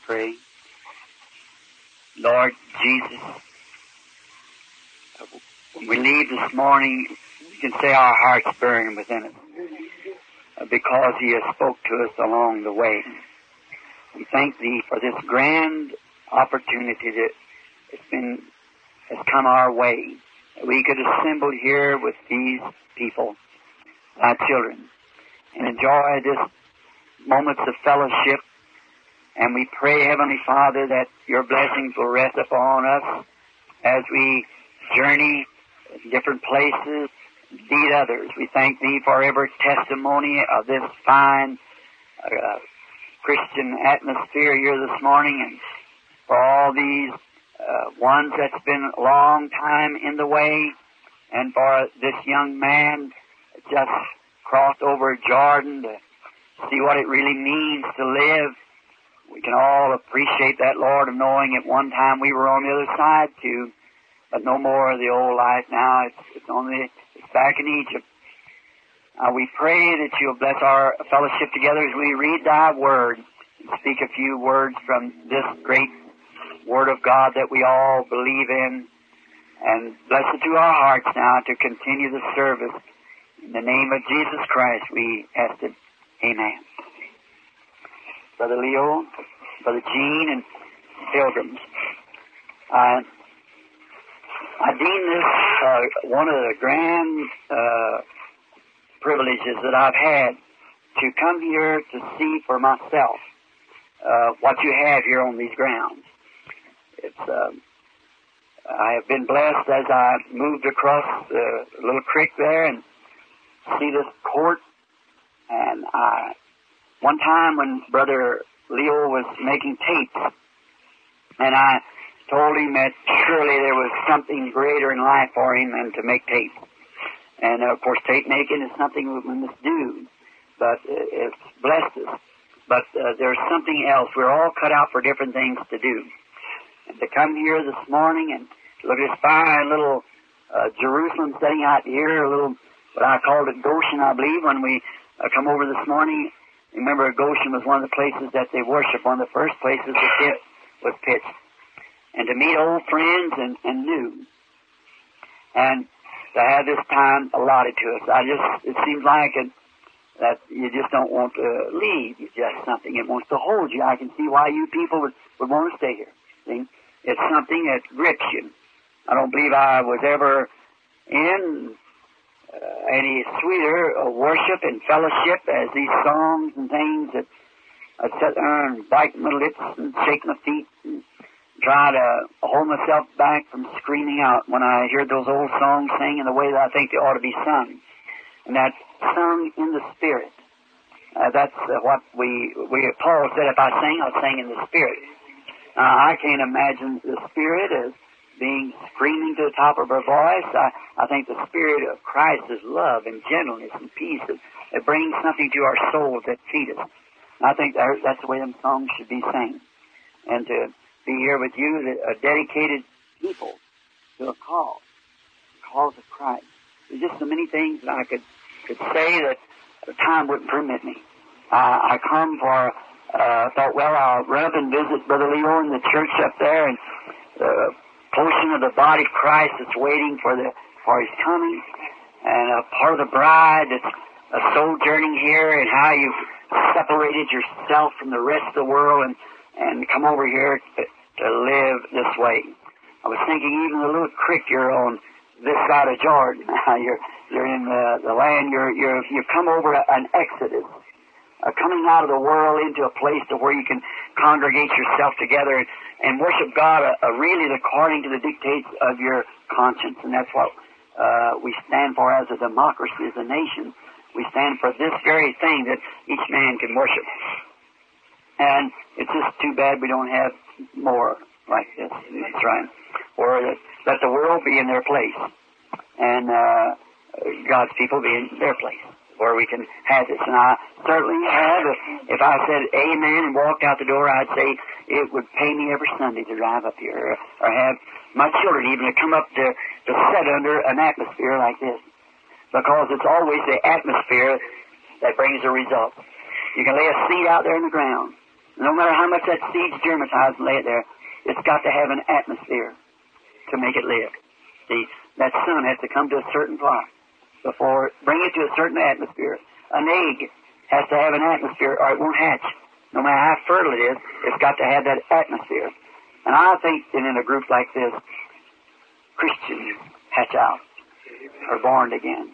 pray. Lord Jesus, when we leave this morning, we can say our hearts burn within us because He has spoke to us along the way. We thank Thee for this grand opportunity that has come our way. That we could assemble here with these people, Thy children, and enjoy this moments of fellowship. And we pray, Heavenly Father, that Your blessings will rest upon us as we journey in different places, lead others. We thank Thee for every testimony of this fine Christian atmosphere here this morning, and for all these ones that's been a long time in the way, and for this young man that just crossed over Jordan to see what it really means to live. We can all appreciate that, Lord, of knowing at one time we were on the other side too, but no more of the old life now. It's back in Egypt. We pray that You'll bless our fellowship together as we read Thy Word and speak a few words from this great Word of God that we all believe in. And bless it to our hearts now to continue the service. In the name of Jesus Christ we ask it. Amen. Brother Leo, Brother Gene, and pilgrims. I deem this one of the grand privileges that I've had to come here to see for myself what you have here on these grounds. I have been blessed as I moved across the little creek there and see this court. And one time when Brother Leo was making tapes, and I told him that surely there was something greater in life for him than to make tapes. And of course, tape making is something we must do, but it's blessed us. But there's something else. We're all cut out for different things to do. And to come here this morning and look at this fine little Jerusalem sitting out here, a little, what I called it Goshen, I believe, when we come over this morning. Remember, Goshen was one of the places that they worship, one of the first places the tent was pitched. And to meet old friends and new. And to have this time allotted to us. It seems like that you just don't want to leave. It's just something that wants to hold you. I can see why you people would want to stay here. See? It's something that grips you. I don't believe I was ever in any sweeter worship and fellowship as these songs and things that I'd sit there and bite my lips and shake my feet and try to hold myself back from screaming out when I hear those old songs sing in the way that I think they ought to be sung. And that's sung in the Spirit. That's what Paul said, if I sing, I'll sing in the Spirit. I can't imagine the Spirit as being screaming to the top of our voice. I think the Spirit of Christ is love and gentleness and peace. It brings something to our souls that feed us. And I think that's the way them songs should be sang. And to be here with you, a dedicated people to a cause of Christ. There's just so many things that I could say that the time wouldn't permit me. I come for, thought, well, I'll run up and visit Brother Leo in the church up there, and the portion of the body of Christ that's waiting for His coming, and a part of the bride that's sojourning here, and how you've separated yourself from the rest of the world and come over here to live this way. I was thinking even the little creek you're on this side of Jordan. You're in the land. You've come over an exodus, coming out of the world into a place to where you can congregate yourself together and worship God really according to the dictates of your conscience. And that's what we stand for as a democracy, as a nation. We stand for this very thing that each man can worship. And it's just too bad we don't have more like this. That's right. Or let the world be in their place, and God's people be in their place, where we can have this. And I certainly have. If I said amen and walked out the door, I'd say it would pay me every Sunday to drive up here, or have my children even to come up to sit under an atmosphere like this. Because it's always the atmosphere that brings the result. You can lay a seed out there in the ground, No matter how much that seed's germatized and lay it there, it's got to have an atmosphere to make it live. See, that sun has to come to a certain plot before bring it to a certain atmosphere. An egg has to have an atmosphere or it won't hatch. No matter how fertile it is, it's got to have that atmosphere. And I think that in a group like this, Christians hatch out, are born again,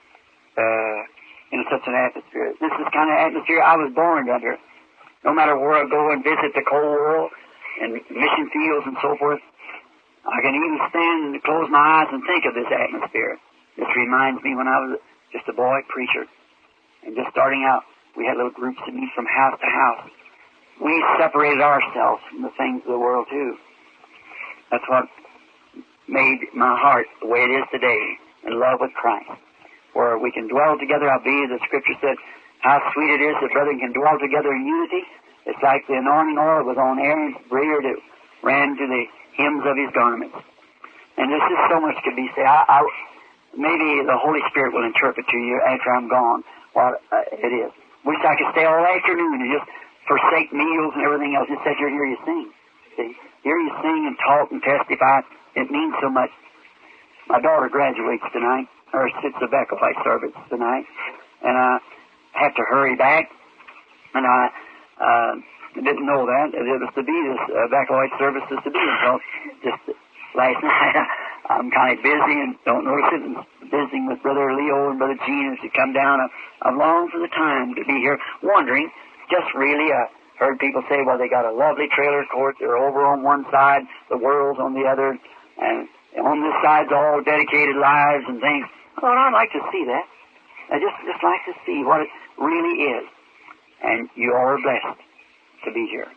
in such an atmosphere. This is the kind of atmosphere I was born under. No matter where I go and visit the cold world and mission fields and so forth, I can even stand and close my eyes and think of this atmosphere. This reminds me when I was just a boy preacher and just starting out, we had little groups that meet from house to house. We separated ourselves from the things of the world too. That's what made my heart the way it is today, in love with Christ, where we can dwell together. I believe the Scripture said how sweet it is that brethren can dwell together in unity. It's like the anointing oil was on Aaron's beard. It ran to the hems of his garments. And this is so much to be said. Maybe the Holy Spirit will interpret to you after I'm gone what it is. Wish I could stay all afternoon and just forsake meals and everything else. Just sit here and hear you sing. See? Hear you sing and talk and testify. It means so much. My daughter graduates tonight, or sits the Beckelite service tonight, and I have to hurry back. And I didn't know that. It was to be this Beckelite service is to be until just last night. I'm kind of busy and don't notice it. And visiting with Brother Leo and Brother Gene as they come down. I've longed for the time to be here, wondering, just really, heard people say, well, they got a lovely trailer court. They're over on one side, the world's on the other, and on this side's all dedicated lives and things. I thought I'd like to see that. I just like to see what it really is. And you are blessed to be here.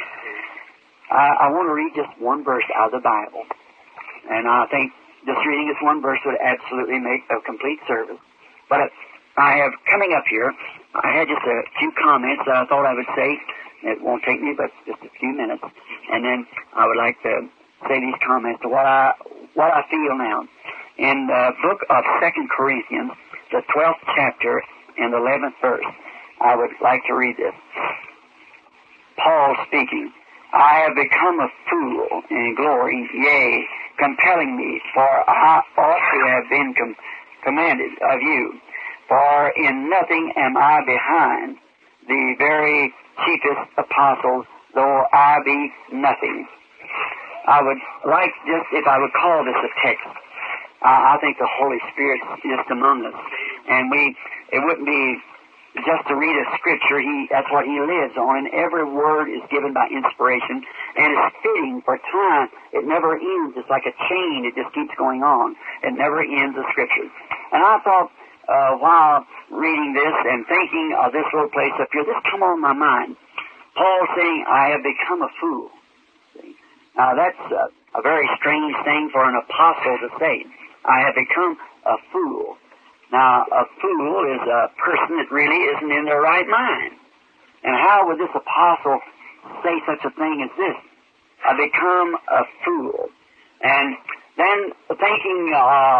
I want to read just one verse out of the Bible. And I think just reading this one verse would absolutely make a complete service. But I have, coming up here, I had just a few comments that I thought I would say. It won't take me but just a few minutes. And then I would like to say these comments to what I feel now. In the book of 2 Corinthians, the 12th chapter and the 11th verse, I would like to read this. Paul speaking, I have become a fool in glory, yea, compelling me, for I ought to have been commanded of you. For in nothing am I behind the very chiefest apostles, though I be nothing. I would like just, if I would call this a text, I think the Holy Spirit is just among us. And it wouldn't be just to read a scripture. That's what He lives on. And every word is given by inspiration. And it's fitting for time. It never ends. It's like a chain. It just keeps going on. It never ends, the scripture. And I thought, while reading this and thinking of this little place up here, this come on my mind. Paul saying, I have become a fool. See? Now that's a very strange thing for an apostle to say. I have become a fool. Now, a fool is a person that really isn't in their right mind. And how would this apostle say such a thing as this? I become a fool. And then thinking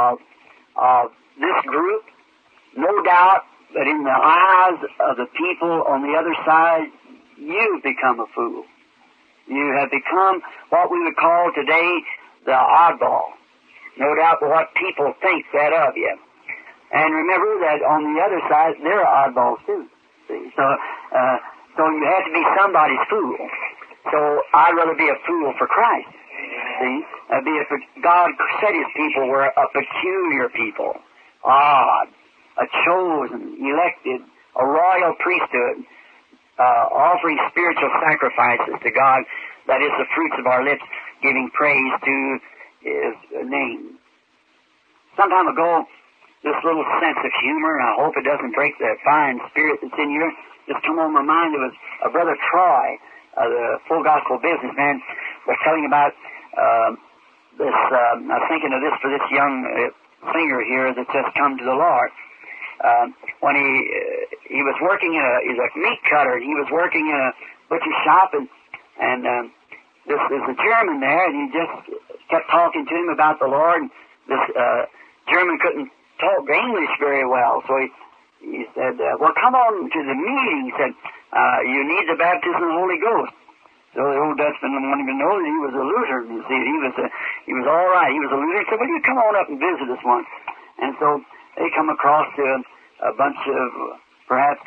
of this group, no doubt that in the eyes of the people on the other side, you've become a fool. You have become what we would call today the oddball. No doubt what people think that of you. And remember that on the other side, they're oddballs too. See? So you have to be somebody's fool. So I'd rather be a fool for Christ. See? God said His people were a peculiar people. Odd. A chosen, elected, a royal priesthood, offering spiritual sacrifices to God. That is the fruits of our lips, giving praise to His name. Some time ago, this little sense of humor, and I hope it doesn't break the fine spirit that's in you, just come on my mind. It was a Brother Troy, the full gospel businessman, was telling about this. I was thinking of this for this young singer here that's just come to the Lord. When he was working he's a meat cutter, and he was working in a butcher shop, and this is a German there, and he just kept talking to him about the Lord. And this German couldn't talk English very well, so he said, well, come on to the meeting. He said, you need the baptism of the Holy Ghost. So the old Dutchman didn't even know that he was a Lutheran. You see, he was all right. He was a Lutheran. He said, well, you come on up and visit us once. And so they come across a bunch of perhaps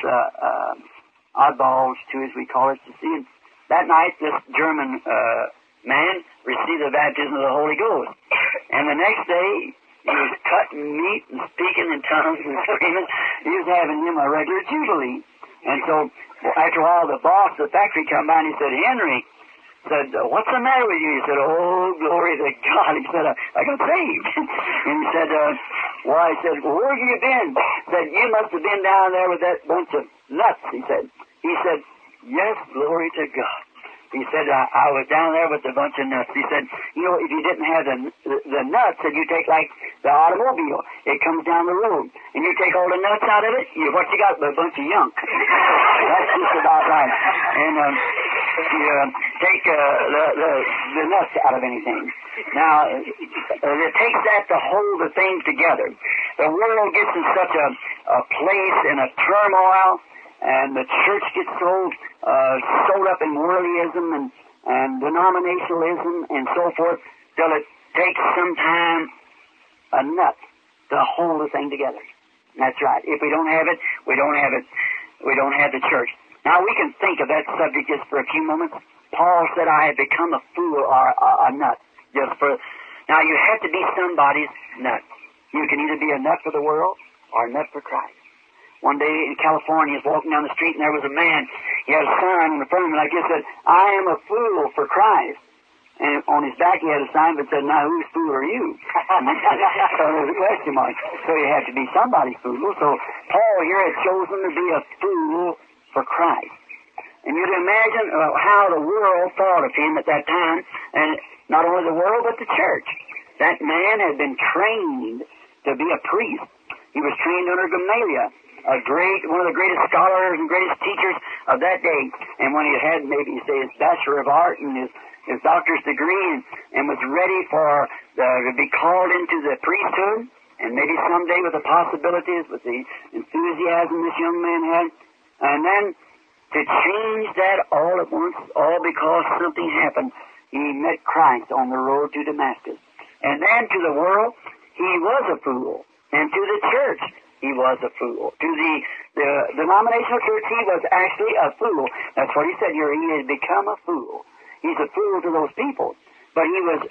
oddballs, too, as we call it, to see. And that night, this German man received the baptism of the Holy Ghost. And the next day, he was cutting meat and speaking in tongues and screaming. He was having him a regular jubilee. And so, after a while, the boss of the factory come by and he said, Henry, said, what's the matter with you? He said, oh, glory to God. He said, I got saved. And he said, why? He said, well, where have you been? He said, you must have been down there with that bunch of nuts, he said. He said, yes, glory to God. He said, I was down there with a bunch of nuts. He said, you know, if you didn't have the nuts, and you take like the automobile, it comes down the road, and you take all the nuts out of it, what you got but a bunch of junk. That's just about right. And you take the nuts out of anything. Now, it takes that to hold the thing together. The world gets in such a place in a turmoil, and the church gets so sold up in worldlyism and denominationalism and so forth, till it takes sometimes a nut to hold the thing together. That's right. If we don't have it, we don't have it. We don't have the church. Now, we can think of that subject just for a few moments. Paul said, I have become a fool or a nut. Now, you have to be somebody's nut. You can either be a nut for the world or a nut for Christ. One day in California, he was walking down the street, and there was a man. He had a sign on the front of him like this, said, I am a fool for Christ. And on his back, he had a sign that said, now, whose fool are you? So there's a question mark. So you have to be somebody's fool. So Paul here had chosen to be a fool for Christ. And you can imagine how the world thought of him at that time, and not only the world, but the church. That man had been trained to be a priest. He was trained under Gamaliel, one of the greatest scholars and greatest teachers of that day. And when he had maybe, say, his Bachelor of Art and his doctor's degree and was ready to be called into the priesthood, and maybe someday with the possibilities, with the enthusiasm this young man had, and then to change that all at once, all because something happened. He met Christ on the road to Damascus. And then to the world, he was a fool. And to the church, he was a fool. To the denominational church, he was actually a fool. That's what he said here. He has become a fool. He's a fool to those people. But he was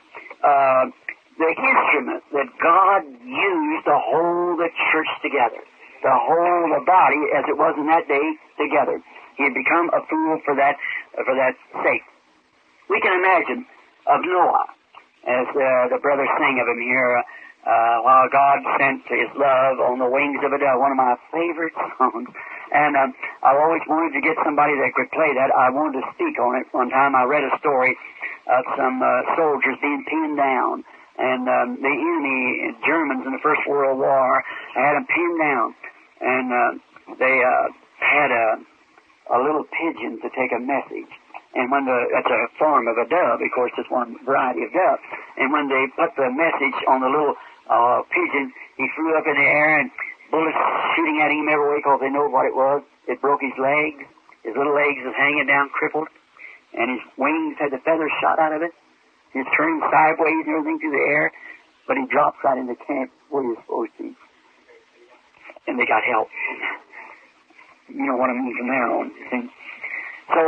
the instrument that God used to hold the church together, to hold the body, as it was in that day, together. He had become a fool for that sake. We can imagine of Noah, as the brothers sang of him here, while God sent His love on the wings of a dove, one of my favorite songs. And I always wanted to get somebody that could play that. I wanted to speak on it. One time I read a story of some soldiers being pinned down. And the enemy, Germans in the First World War, had them pinned down. And they had a little pigeon to take a message. And when that's a form of a dove, of course, it's one variety of dove. And when they put the message on the little pigeon, he flew up in the air, and bullets shooting at him every way because they know what it was. It broke his legs. His little legs was hanging down, crippled. And his wings had the feathers shot out of it. He was turning sideways and everything through the air. But he dropped right into camp where he was supposed to be. And they got help. You know what I mean from there on. See? So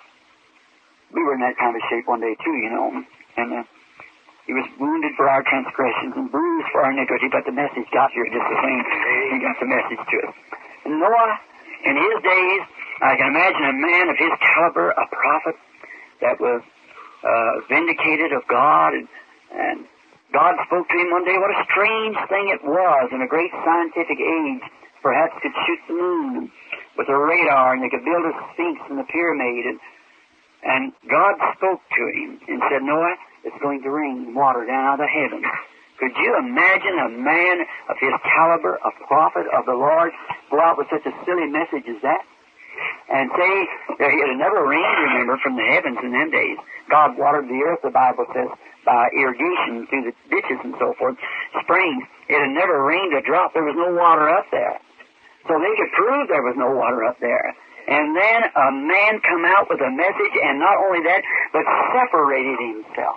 we were in that kind of shape one day, too, you know. And he was wounded for our transgressions and bruised for our iniquity, but the message got here just the same. He got the message to us. And Noah, in his days, I can imagine a man of his caliber, a prophet that was vindicated of God, and God spoke to him one day. What a strange thing it was in a great scientific age. Perhaps could shoot the moon with a radar, and they could build a sphinx and a pyramid. And God spoke to him and said, Noah, it's going to rain water down out of heaven. Could you imagine a man of his caliber, a prophet of the Lord, go out with such a silly message as that? And say, it had never rained, remember, from the heavens in them days. God watered the earth, the Bible says, by irrigation through the ditches and so forth, springs. It had never rained a drop. There was no water up there. so they could prove there was no water up there. And then a man come out with a message, and not only that, but separated himself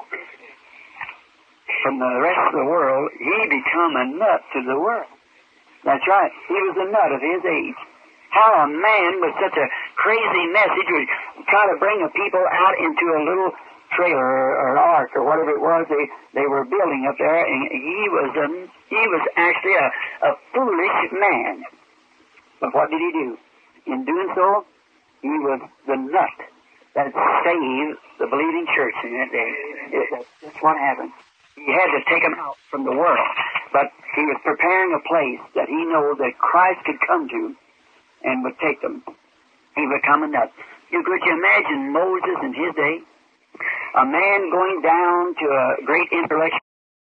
from the rest of the world. He become a nut to the world. That's right. He was a nut of his age. How a man with such a crazy message would try to bring a people out into a little trailer or an ark or whatever it was they were building up there, and he was actually a foolish man. But what did he do? In doing so, he was the nut that saved the believing church in that day. That's what happened. He had to take them out from the world, but he was preparing a place that he knew that Christ could come to and would take them. He would come a nut. Could you imagine Moses in his day? A man going down to a great intellectual.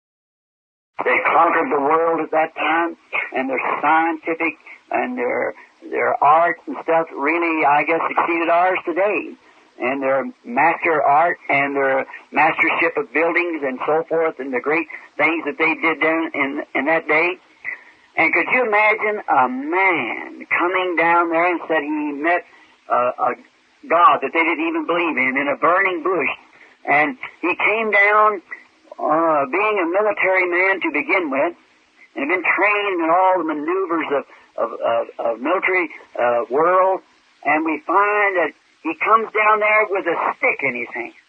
They conquered the world at that time, and their scientific and their art and stuff really, I guess, exceeded ours today. And their master art and their mastership of buildings and so forth, and the great things that they did then in that day. And could you imagine a man coming down there and said he met a God that they didn't even believe in a burning bush. And he came down being a military man to begin with, and had been trained in all the maneuvers of military world. And we find that he comes down there with a stick in his hand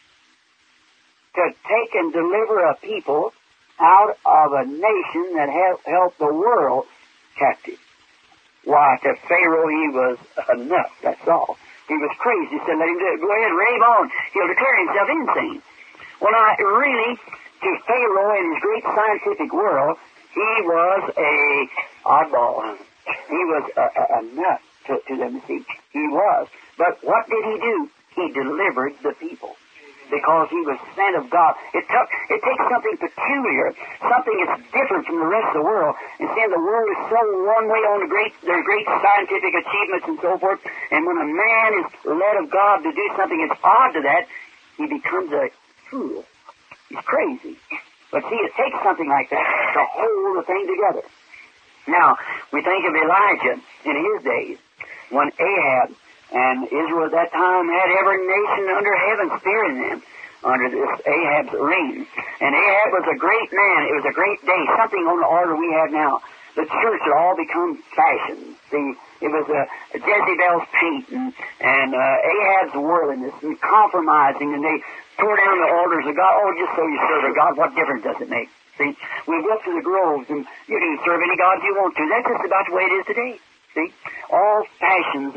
to take and deliver a people out of a nation that held the world captive. Why, to Pharaoh he was a nut, that's all. He was crazy. He said, let him do it. Go ahead, rave on. He'll declare himself insane. Well, now, really, to Pharaoh in his great scientific world, he was a oddball. He was a nut to them. See, he was. But what did he do? He delivered the people, because he was sent of God. It takes something peculiar, something that's different from the rest of the world. And seeing the world is so one way on their great scientific achievements and so forth. And when a man is led of God to do something that's odd to that, he becomes a fool. He's crazy. But see, it takes something like that to hold the thing together. Now, we think of Elijah in his days, when Ahab and Israel at that time had every nation under heaven fearing them under this Ahab's reign. And Ahab was a great man. It was a great day, something on the order we have now. The church had all become fashion. See, it was Jezebel's paint and Ahab's worldliness and compromising, and they tore down the altars of God. Oh, just so you serve a God, what difference does it make? See, we go up to the groves, and you can serve any God you want to. That's just about the way it is today. See, all fashions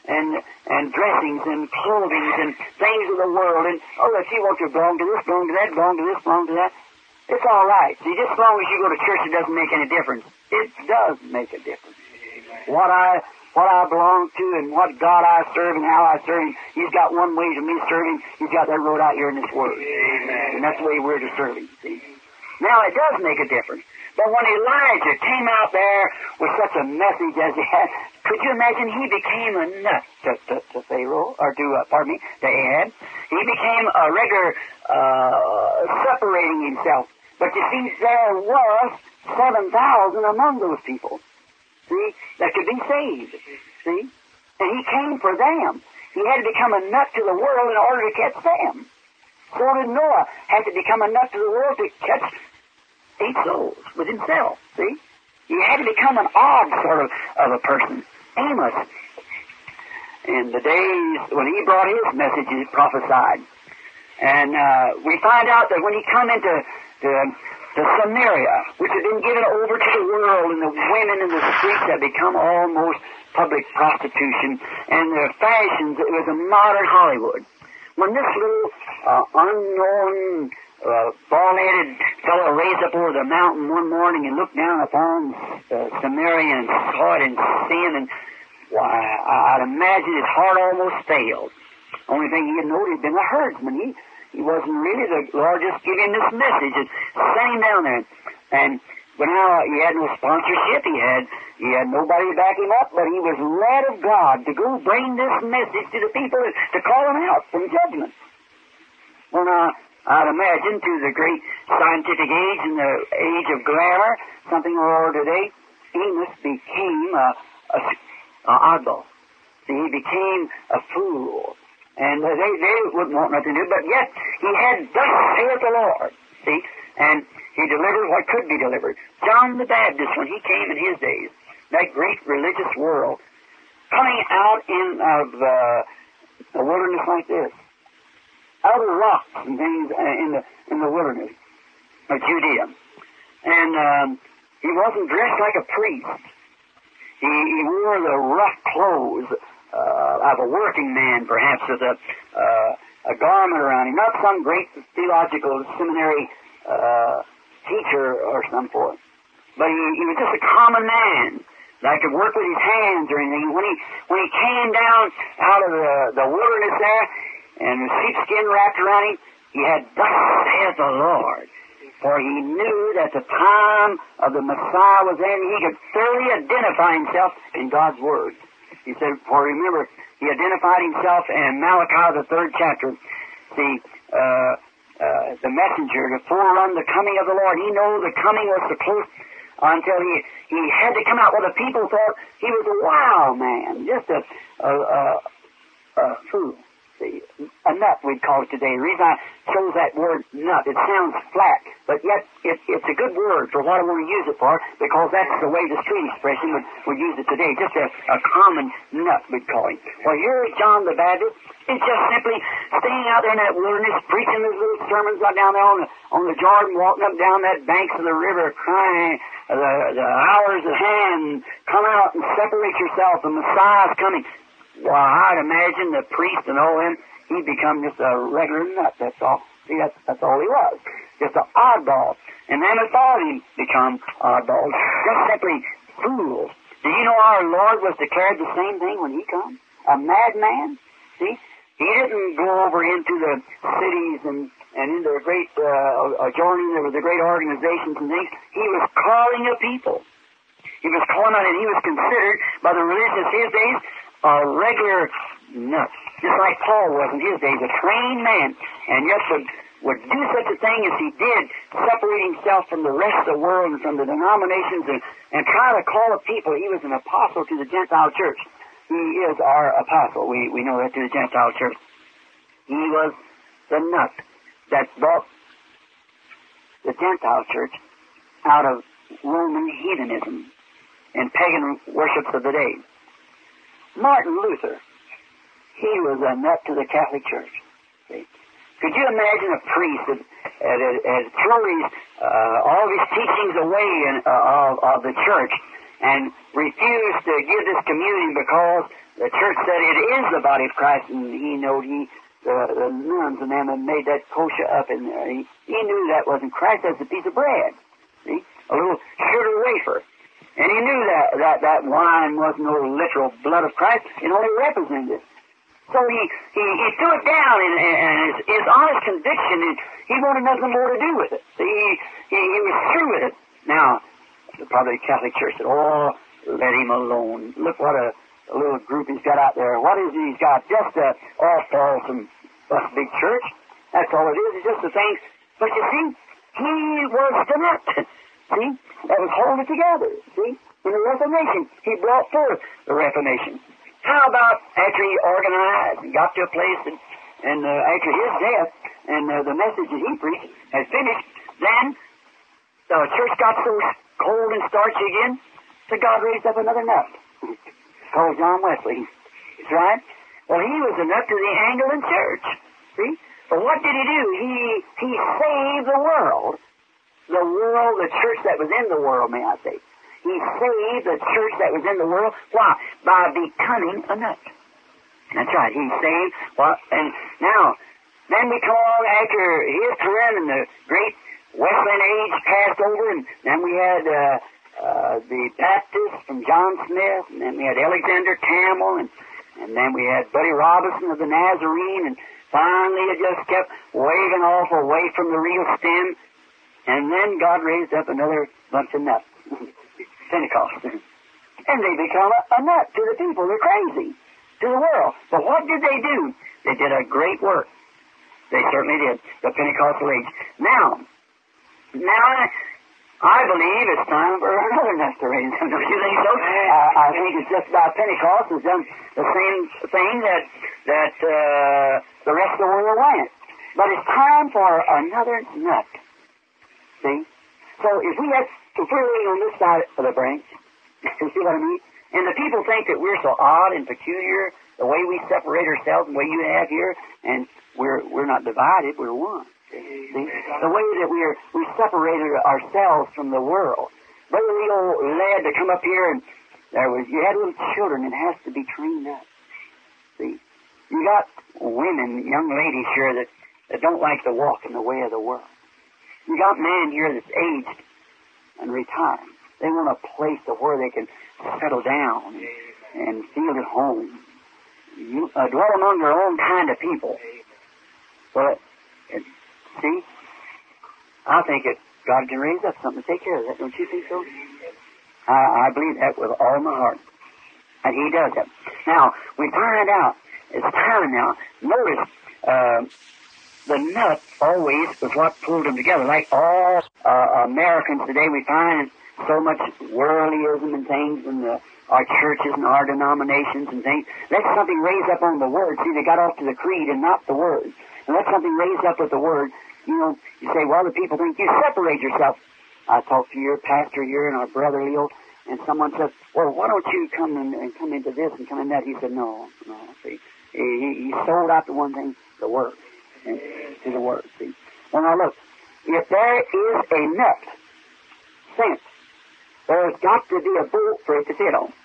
and dressings and clothings and things of the world, and if you want to belong to this, belong to that, belong to this, belong to that, it's all right. See, just as long as you go to church, it doesn't make any difference. It does make a difference. What I belong to and what God I serve and how I serve Him, He's got one way to me serving. He's got that road out here in this Word. Amen. And that's the way we're to serve Him, see. Now, it does make a difference. But when Elijah came out there with such a message as he had, could you imagine he became a nut to Pharaoh, or to Ahab. He became a regular separating himself. But you see, there was 7,000 among those people, see, that could be saved, see. And he came for them. He had to become a nut to the world in order to catch them. So did Noah had to become a nut to the world to catch 8 souls with himself, see? He had to become an odd sort of a person. Amos, in the days when he brought his messages, prophesied. And we find out that when he come into Samaria, which had been given over to the world, and the women in the streets had become almost public prostitution, and their fashions, it was a modern Hollywood. When this little unknown bald-headed fellow raised up over the mountain one morning and looked down upon Samaria and saw it in sin, and why, I'd imagine his heart almost failed. Only thing he had known, he'd been a herdsman. He wasn't really the Lord just gave him this message and sent him down there. But now he had no sponsorship. He had nobody to back him up, but he was led of God to go bring this message to the people to call them out from judgment. Well, now, I'd imagine to the great scientific age and the age of glamour, something or other today, Amos became oddball. See, he became a fool. And they wouldn't want nothing to do, but yet he had, thus saith the Lord. See, and he delivered what could be delivered. John the Baptist, when he came in his days, that great religious world, coming out of a wilderness like this, out of rocks and things in the wilderness of Judea. And he wasn't dressed like a priest. He wore the rough clothes of a working man, perhaps, with a garment around him. Not some great theological seminary teacher or some sort. But he was just a common man that could work with his hands or anything. When he came down out of the wilderness there, and the sheepskin wrapped around him, he had, thus saith the Lord. For he knew that the time of the Messiah was in. He could thoroughly identify himself in God's Word. He said, for remember, he identified himself in Malachi, the 3rd chapter. The messenger to forerun the coming of the Lord. He knew the coming was so close until he had to come out. Well, the people thought he was a wild man, just a fool. A nut, we'd call it today. The reason I chose that word nut, it sounds flat, but yet it's a good word for what I want to use it for, because that's the way the street expression would use it today. Just a common nut, we'd call him. Well, here's John the Baptist. He's just simply staying out there in that wilderness, preaching those little sermons out down there on the Jordan, walking up down that banks of the river, crying, the hour's at hand, come out and separate yourself, the Messiah's coming. Well, I'd imagine the priest and all them, he'd become just a regular nut, that's all. See, that's all he was. Just an oddball. And them that thought he'd become oddballs, just simply fools. Do you know our Lord was declared the same thing when he come? A madman? See? He didn't go over into the cities and into the great, joining with the great organizations and things. He was calling a people. He was calling out, and he was considered by the religious of his days a regular nut, just like Paul was in his days, a trained man, and yet would do such a thing as he did, separate himself from the rest of the world and from the denominations and try to call a people. He was an apostle to the Gentile church. He is our apostle. We know that, to the Gentile church. He was the nut that brought the Gentile church out of Roman heathenism and pagan worships of the day. Martin Luther, he was a nut to the Catholic Church. See? Could you imagine a priest that had thrown all his teachings away of the church and refused to give this communion because the church said it is the body of Christ, and he knew the nuns and them had made that kosher up in there. He knew that wasn't Christ, that's a piece of bread. See? A little sugar wafer. And he knew that wine wasn't no literal blood of Christ. It only represented it. So he threw it down, and his honest conviction, and he wanted nothing more to do with it. See, he was through with it. Now, probably the Catholic Church said, oh, let him alone. Look what a little group he's got out there. What is it he's got? Just all false and big church. That's all it is. It's just the things. But you see, he was the nut. See? That was holding it together. See? In the Reformation, he brought forth the Reformation. How about after he organized and got to a place and after his death and the message that he preached had finished, then the church got so cold and starchy again, so God raised up another nut called John Wesley. That's right. Well, he was a nut to the Anglican Church. See? But what did he do? He saved the world. The church that was in the world, may I say. He saved the church that was in the world. Why? By becoming a nut. That's right. He saved. Well, and now, then we come along after his time, and the great Wesleyan age passed over, and then we had the Baptists from John Smith, and then we had Alexander Campbell, and then we had Buddy Robinson of the Nazarene, and finally it just kept waving off away from the real stem. And then God raised up another bunch of nuts, Pentecost. And they become a nut to the people. They're crazy to the world. But what did they do? They did a great work. They certainly did, the Pentecostal age. Now I believe it's time for another nut to raise. Don't you think so? I think it's just about Pentecost has done the same thing that the rest of the world went. But it's time for another nut. See? So if we're really on this side of the branch, you see what I mean? And the people think that we're so odd and peculiar, the way we separate ourselves, the way you have here, and we're not divided, we're one. See? The way that we separated ourselves from the world. Brother Leo led to come up here, and you had little children, and it has to be trained up. See? You got women, young ladies here that don't like to walk in the way of the world. You got men here that's aged and retired. They want a place to where they can settle down and feel at home. Dwell among their own kind of people. Well, see, I think God can raise up something to take care of that. Don't you think so? I believe that with all my heart. And He does that. Now, we find out, it's time now. Notice, the nut always was what pulled them together. Like all Americans today, we find so much worldlyism and things in our churches and our denominations and things. Let something raise up on the Word. See, they got off to the creed and not the Word. And let something raise up with the Word. You know, you say, well, the people think you separate yourself. I talked to your pastor here and our brother Leo, and someone said, well, why don't you come and come into this and come in that? He said, no. See, he sold out to one thing, the Word. To the Word, see. Well, now look, if there is a nut sent, there's got to be a bolt for it to fit on.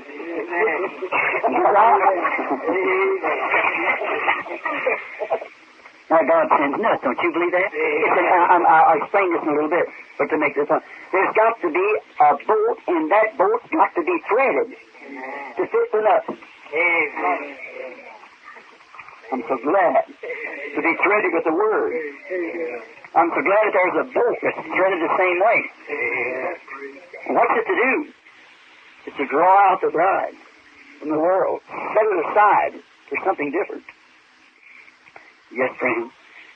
Now, God sends nuts, don't you believe that? I'll explain this in a little bit, but to make this up, there's got to be a bolt, and that bolt's got to be threaded to fit the nut. I'm so glad to be threaded with the Word. I'm so glad that there's a bolt that's threaded the same way. And what's it to do? It's to draw out the bride from the world, set it aside for something different. Yes, friends,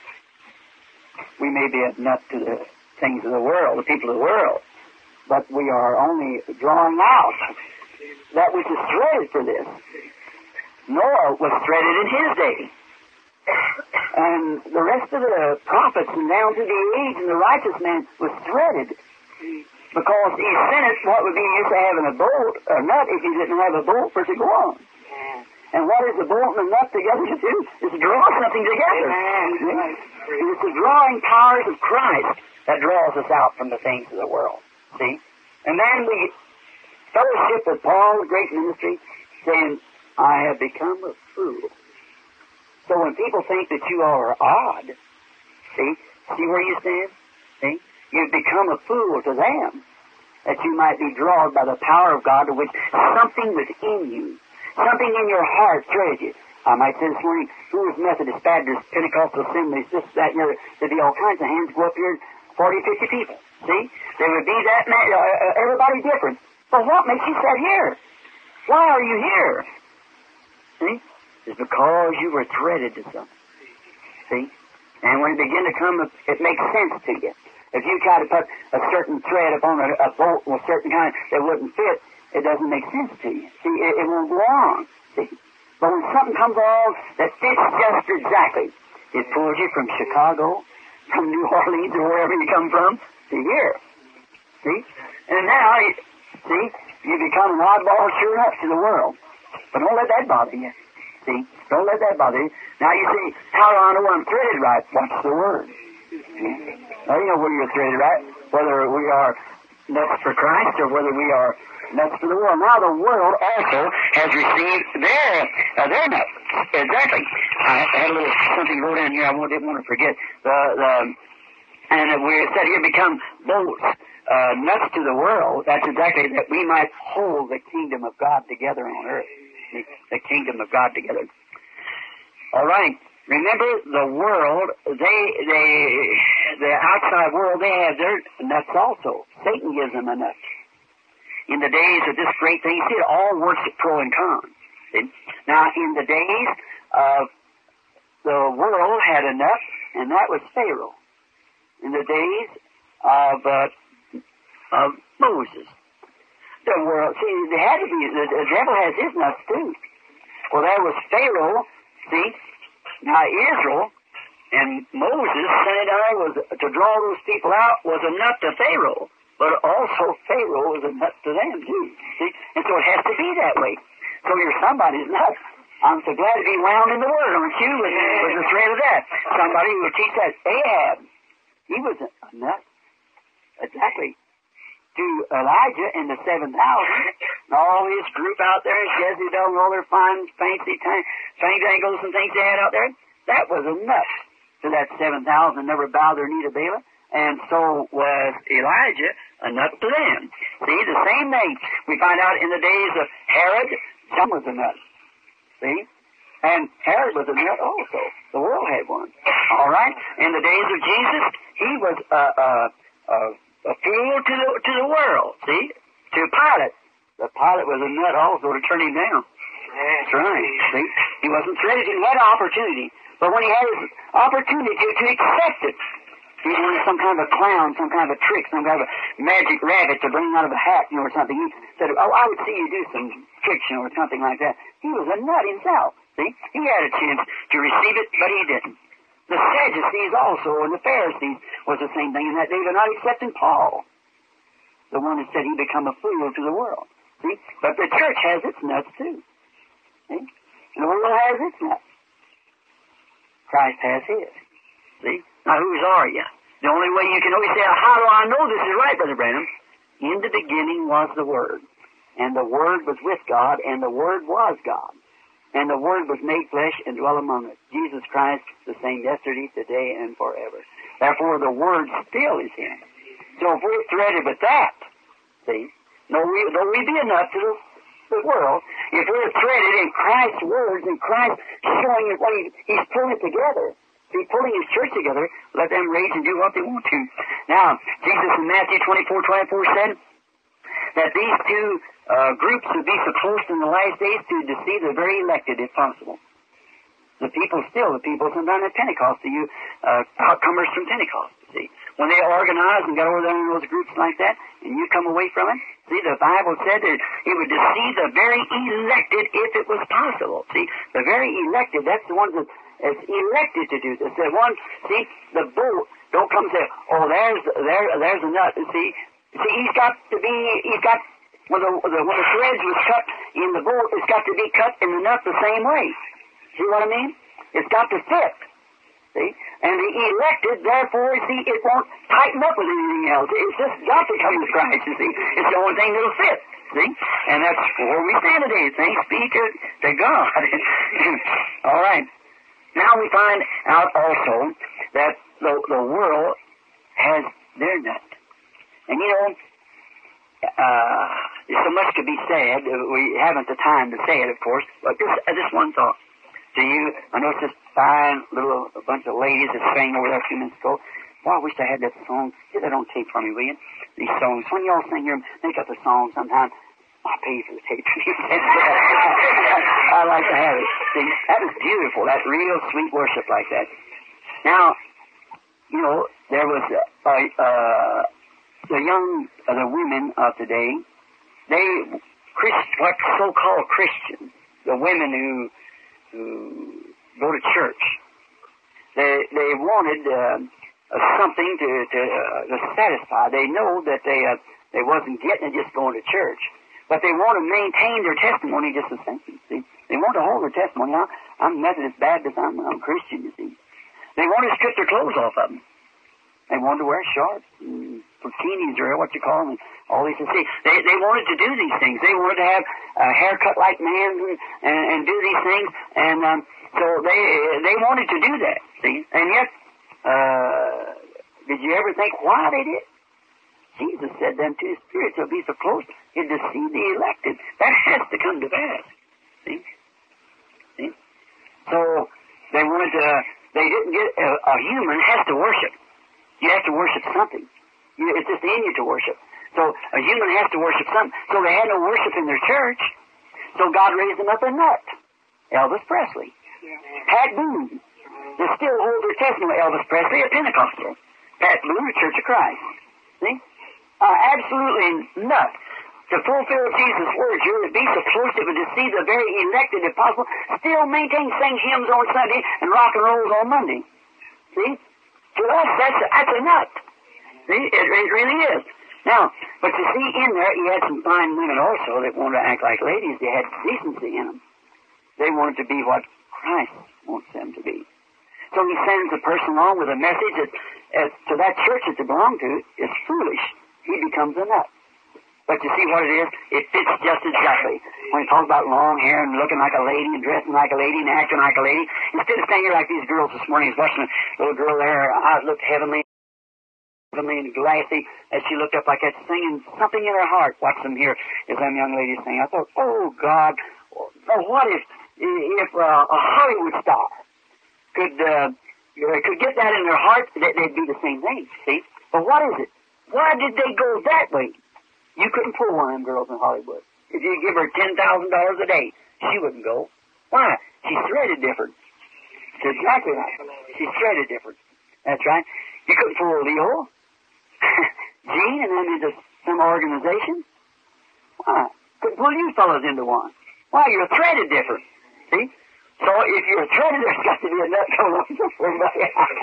we may be a nut to the things of the world, the people of the world, but we are only drawing out that which is threaded for this. Noah was threaded in his day. And the rest of the prophets and down to the age and the righteous man was threaded. Because he sent it, what would be use of having a bolt, a nut, if you didn't have a bolt for it to go on? And what is the bolt and the nut together to do? Is to draw something together. It's the drawing powers of Christ that draws us out from the things of the world. See? And then we fellowship with Paul, the great ministry, saying, I have become a fool. So when people think that you are odd, see where you stand? See? You've become a fool to them, that you might be drawn by the power of God, to which something within you, something in your heart threads you. I might say this morning, who is Methodist, Baptist, Pentecostal Assemblies, this, that, and the other, there'd be all kinds of hands go up here, 40, 50 people. See? There would be that man, everybody different. But what makes you sit here? Why are you here? See? It's because you were threaded to something. See? And when it begin to come, it makes sense to you. If you try to put a certain thread upon a bolt of a certain kind that wouldn't fit, it doesn't make sense to you. See, it won't go on. See? But when something comes along that fits just exactly, it pulls you from Chicago, from New Orleans, or wherever you come from, to here. See? And now, you become an oddball sure enough to the world. But don't let that bother you. See? Don't let that bother you. Now you see, how do I know I'm threaded right? Watch the Word. Now you know whether you're threaded right, whether we are nuts for Christ or whether we are nuts for the world. Now the world also has received their nuts. Exactly. I had a little something wrote down here I didn't want to forget. And we said here become bolts, nuts to the world. That's exactly that we might hold the kingdom of God together on earth. The kingdom of God together. All right. Remember, the world, the outside world, they have their nuts also. Satan gives them a nut. In the days of this great thing, see, it all works at pro and con. See? Now, in the days of the world had a nut, and that was Pharaoh. In the days of of Moses. The world, see, there had to be, the devil has his nuts too. Well, there was Pharaoh, see, now Israel, and Moses sent it out was to draw those people out was a nut to Pharaoh, but also Pharaoh was a nut to them too. See, and so it has to be that way. So you're somebody's nut. I'm so glad to be wound in the Word, aren't you, with the thread of that. Somebody who will teach that. Ahab, he was a nut. Exactly. To Elijah and the 7,000, and all this group out there, Jezebel and all their fine, fancy fangangles and things they had out there, that was a nut to that 7,000, never bowed their knee to Baal, and so was Elijah a nut to them. See, the same thing we find out in the days of Herod, John was a nut. See? And Herod was a nut also. The world had one. All right? In the days of Jesus, he was a fool to the world, see? To Pilate. The Pilate was a nut also to turn him down. That's right, see? He wasn't threatened. He had an opportunity. But when he had his opportunity to accept it, he wanted some kind of a clown, some kind of a trick, some kind of a magic rabbit to bring out of a hat, or something. He said, oh, I would see you do some tricks, or something like that. He was a nut himself, see? He had a chance to receive it, but he didn't. The Sadducees also, and the Pharisees, was the same thing in that they were not accepting Paul, the one that said he become a fool to the world. See? But the church has its nuts too. See? And the world has its nuts. Christ has his. See? Now whose are you? The only way you can always say, how do I know this is right, Brother Branham? In the beginning was the Word, and the Word was with God, and the Word was God. And the Word was made flesh and dwelt among us. Jesus Christ, the same yesterday, today, and forever. Therefore, the Word still is Him. So if we're threaded with that, see, though we be enough to the world, if we're threaded in Christ's words and Christ showing us what He's pulling it together, He's pulling His church together, let them rage and do what they want to. Now, Jesus in Matthew 24:24 said that these two groups would be so close in the last days to deceive the very elected, if possible. The people, sometimes at Pentecost, you outcomers from Pentecost, see. When they organized and got over there in those groups like that, and you come away from it, see, the Bible said that it would deceive the very elected if it was possible. See, the very elected, that's the ones that's elected to do this. The one, see, the bull don't come and say, oh, there's a nut. See, he's got, when the threads was cut in the bolt, it's got to be cut in the nut the same way. See what I mean? It's got to fit. See? And the elected, therefore, see, it won't tighten up with anything else. It's just got to come to Christ, you see. It's the only thing that'll fit. See? And that's where we stand today. Thanks be to God. All right. Now we find out also that the world has their nut. And you know, there's so much to be said. We haven't the time to say it, of course. But just one thought to you. I know it's this fine little bunch of ladies that sang over there a few minutes ago. Well, I wish I had that song. Get that on tape for me, will you? These songs. When y'all sing here, make up a song sometime. I'll pay you for the tape. I like to have it. See, that is beautiful. That's real sweet worship like that. Now, you know, there was the women of today, what so-called Christians, the women who go to church, they wanted something to satisfy. They know that they wasn't getting it just going to church, but they want to maintain their testimony just the same. See, they want to hold their testimony. I'm Methodist Baptist. I'm Christian. You see, they want to strip their clothes off of them. They wanted to wear shorts, bikinis, or what you call them, and all these things. See, they wanted to do these things. They wanted to have a haircut like men and do these things, and so they wanted to do that. See, and yet, did you ever think why they did? Jesus said them two spirits will be so close to deceive the elected. That has to come to pass. See? So they wanted to. They didn't get a human has to worship. You have to worship something. It's just in you to worship. So a human has to worship something. So they had no worship in their church. So God raised them up a nut. Elvis Presley. Yeah. Pat Boone. They still hold their testimony. Elvis Presley, a Pentecostal. Pat Boone, a Church of Christ. See? absolutely nuts. To fulfill Jesus' words, you're to be so close to it, to see the very elected, if possible, still maintain, sing hymns on Sunday and rock and rolls on Monday. See? To us, that's a nut. See? It really is. Now, but you see, in there, he had some fine women also that wanted to act like ladies. They had decency in them. They wanted to be what Christ wants them to be. So he sends a person along with a message that to that church that they belong to is foolish. He becomes a nut. But you see what it is? It fits just exactly. When he talks about long hair and looking like a lady and dressing like a lady and acting like a lady, instead of standing here like these girls this morning, I was watching a little girl there, her eyes looked heavenly and glassy as she looked up like that, singing something in her heart. Watch them here as them young ladies sing. I thought, oh, God, what if a Hollywood star could get that in their heart? They'd do the same thing, see? But what is it? Why did they go that way? You couldn't pull one of them girls in Hollywood. If you give her $10,000 a day, she wouldn't go. Why? She's threaded different. That's exactly right. She's threaded different. That's right. You couldn't pull Leo, Gene, and then into some organization. Why? Couldn't pull you fellows into one. Why? You're threaded different. See? So if you're threaded, there's got to be a nut going on somewhere.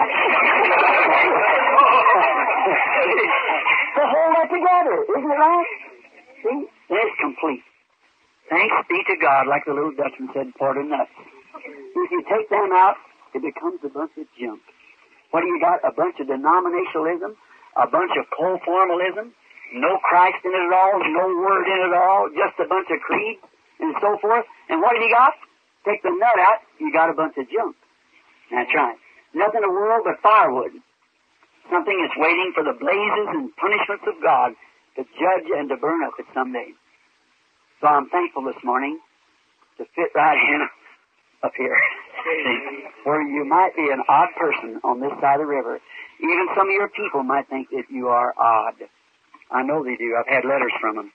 To hold that together, isn't it right? See? It's complete. Thanks be to God, like the little Dutchman said, for the nuts. If you take them out, it becomes a bunch of junk. What do you got? A bunch of denominationalism, a bunch of conformalism, no Christ in it at all, no Word in it at all, just a bunch of creeds and so forth. And what have you got? Take the nut out, you got a bunch of junk. That's right. Nothing in the world but firewood. Something that's waiting for the blazes and punishments of God to judge and to burn up it someday. So I'm thankful this morning to fit right in up here. Where you might be an odd person on this side of the river. Even some of your people might think that you are odd. I know they do. I've had letters from them.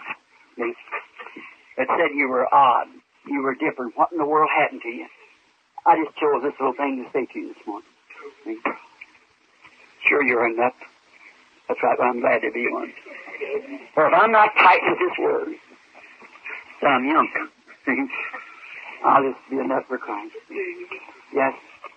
That said you were odd. You were different. What in the world happened to you? I just chose this little thing to say to you this morning. Sure, you're a nut. That's right, but I'm glad to be one. For if I'm not tight with this word, then I'm young. I'll just be a nut for Christ. Yes.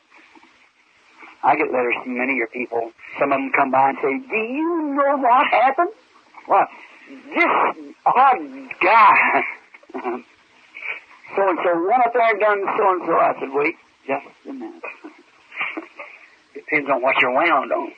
I get letters from many of your people. Some of them come by and say, do you know what happened? What? This odd guy. So-and-so went up there and done so-and-so. I said, wait just a minute. Depends on what you're wound on.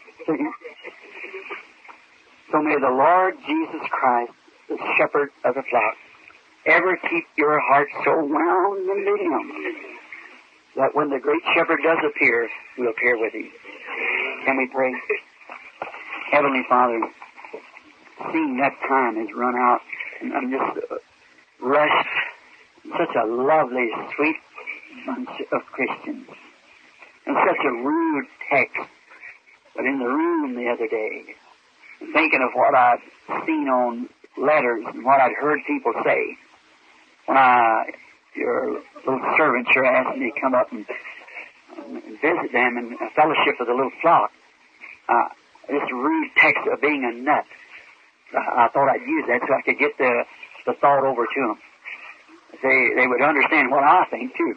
So may the Lord Jesus Christ, the shepherd of the flock, ever keep your heart so wound into Him that when the great shepherd does appear, we'll appear with Him. Can we pray? Heavenly Father, seeing that time has run out, and I'm just rushed. Such a lovely, sweet bunch of Christians. And such a rude text. But in the room the other day, thinking of what I'd seen on letters and what I'd heard people say, when your little servants here asked me to come up and visit them in a fellowship of the little flock, this rude text of being a nut, I thought I'd use that so I could get the thought over to them. They would understand what I think, too.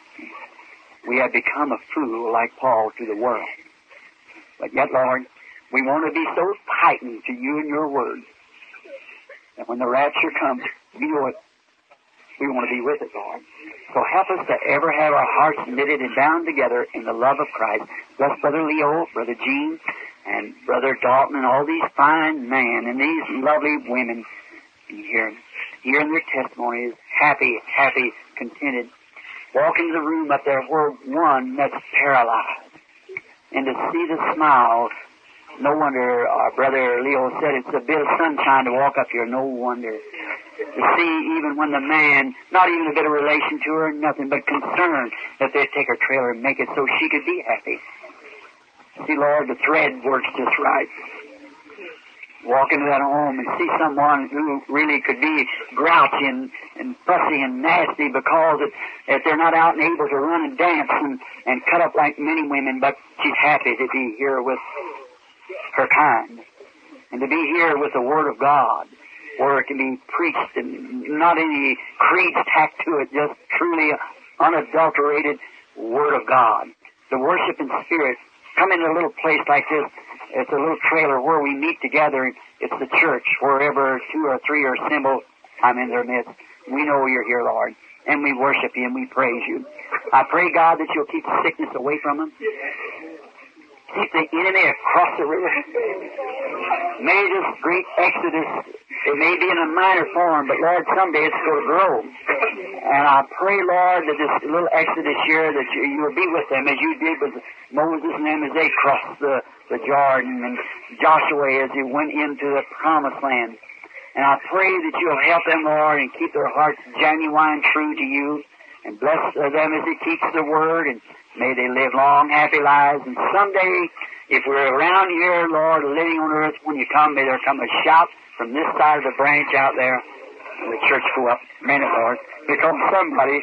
We have become a fool like Paul to the world. But yet, Lord, we want to be so tightened to you and your word that when the rapture comes, we know it. We want to be with it, Lord. So help us to ever have our hearts knitted and bound together in the love of Christ. Bless Brother Leo, Brother Gene, and Brother Dalton, and all these fine men and these lovely women here. Hearing their testimonies, happy, contented. Walk into the room up there where one that's paralyzed. And to see the smiles. No wonder our Brother Leo said it's a bit of sunshine to walk up here. No wonder. To see even when the man, not even a bit of relation to her, nothing, but concerned that they'd take her trailer and make it so she could be happy. See, Lord, the thread works just right. Walk into that home and see someone who really could be grouchy and fussy and nasty because that they're not out and able to run and dance and cut up like many women, but she's happy to be here with her kind. and to be here with the Word of God, where it can be preached and not any creeds tacked to it, just truly unadulterated Word of God. The worship in spirit. Come in a little place like this. It's a little trailer where we meet together. It's the church. Wherever 2 or 3 are assembled, I'm in their midst. We know you're here, Lord, and we worship you and we praise you. I pray, God, that you'll keep the sickness away from them. Keep the enemy across the river. May this great exodus, it may be in a minor form, but Lord, someday it's going to grow. And I pray, Lord, that this little exodus here, that you will be with them as you did with Moses and them as they crossed the Jordan, and Joshua as he went into the promised land. And I pray that you'll help them, Lord, and keep their hearts genuine, true to you, and bless them as they teach the Word, and may they live long, happy lives. And someday, if we're around here, Lord, living on earth, when you come, may there come a shout from this side of the branch out there, and the church go up. Amen, Lord. Because somebody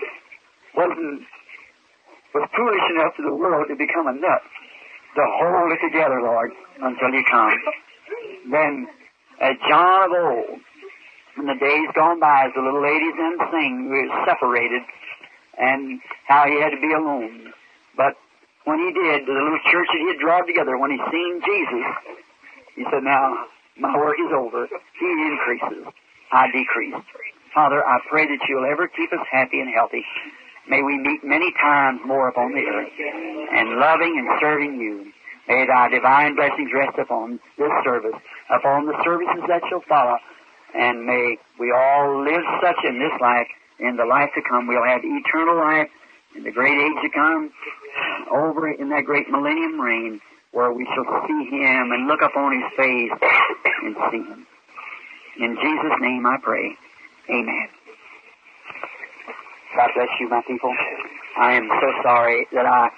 was foolish enough to the world to become a nut, to hold it together, Lord, until you come. Then, as John of old, in the days gone by, as the little ladies then sing, we were separated, and how he had to be alone. But when he did, the little church that he had drawn together, when he seen Jesus, he said, now, my work is over. He increases. I decrease. Father, I pray that you'll ever keep us happy and healthy. May we meet many times more upon the earth, and loving and serving you. May thy divine blessings rest upon this service, upon the services that shall follow, and may we all live such in this life, in the life to come. We'll have eternal life in the great age to come, over in that great millennium reign, where we shall see him and look upon his face and see him. In Jesus' name I pray. Amen. God bless you, my people. I am so sorry that I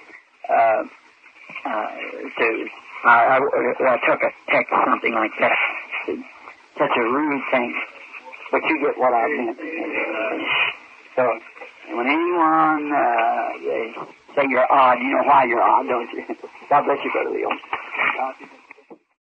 took a text, something like that. Such a rude thing. But you get what I meant. So, when anyone they say you're odd, you know why you're odd, don't you? God bless you, Brother Leo.